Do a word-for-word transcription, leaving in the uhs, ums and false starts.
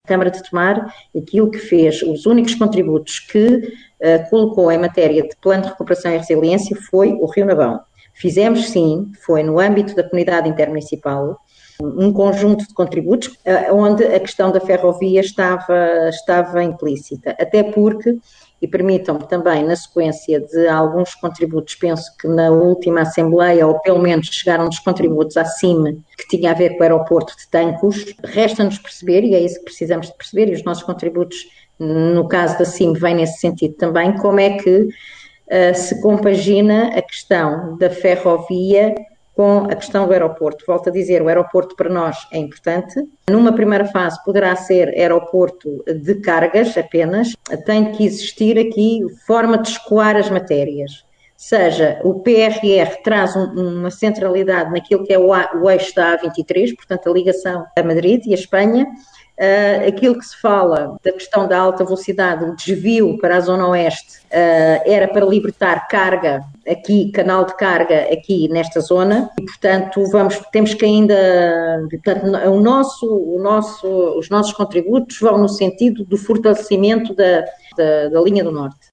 Câmara de Tomar, aquilo que fez, os únicos contributos que uh, colocou em matéria de plano de recuperação e resiliência foi o Rio Navão. Fizemos sim, foi no âmbito da comunidade intermunicipal, um conjunto de contributos uh, onde a questão da ferrovia estava, estava implícita, até porque, e permitam-me também, na sequência de alguns contributos, penso que na última Assembleia, ou pelo menos chegaram dos contributos acima, que tinha a ver com o aeroporto de Tancos, resta-nos perceber, e é isso que precisamos de perceber, e os nossos contributos, no caso da C I M, vêm nesse sentido também, como é que uh, se compagina a questão da ferrovia com a questão do aeroporto. Volto a dizer, o aeroporto para nós é importante. Numa primeira fase poderá ser aeroporto de cargas apenas. Tem que existir aqui forma de escoar as matérias. Seja, o P R R traz um, uma centralidade naquilo que é o, a, o eixo da A vinte e três, portanto a ligação a Madrid e a Espanha. Uh, aquilo que se fala da questão da alta velocidade, o desvio para a zona oeste, uh, era para libertar carga aqui, canal de carga aqui nesta zona, e portanto vamos, temos que ainda, portanto, o nosso, o nosso, os nossos contributos vão no sentido do fortalecimento da, da, da linha do Norte.